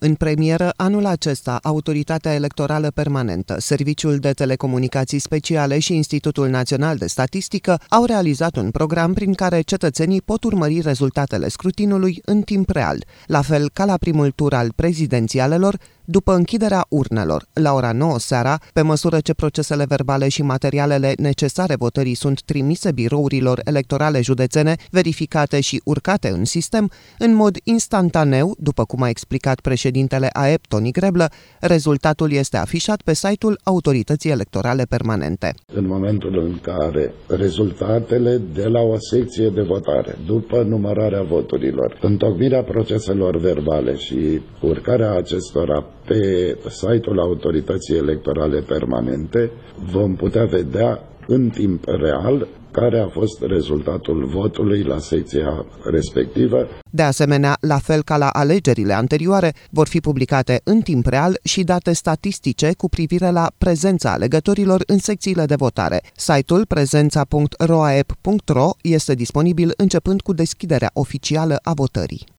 În premieră, anul acesta, Autoritatea Electorală Permanentă, Serviciul de Telecomunicații Speciale și Institutul Național de Statistică au realizat un program prin care cetățenii pot urmări rezultatele scrutinului în timp real, la fel ca la primul tur al prezidențialelor, după închiderea urnelor, la ora 9 seara, pe măsură ce procesele verbale și materialele necesare votării sunt trimise birourilor electorale județene, verificate și urcate în sistem, în mod instantaneu, după cum a explicat președintele AEP, Toni Greblă, rezultatul este afișat pe site-ul Autorității Electorale Permanente. În momentul în care rezultatele de la o secție de votare, după numărarea voturilor, întocmirea proceselor verbale și urcarea acestora pe site-ul Autorității Electorale Permanente, vom putea vedea în timp real care a fost rezultatul votului la secția respectivă. De asemenea, la fel ca la alegerile anterioare, vor fi publicate în timp real și date statistice cu privire la prezența alegătorilor în secțiile de votare. Site-ul prezența.roaep.ro este disponibil începând cu deschiderea oficială a votării.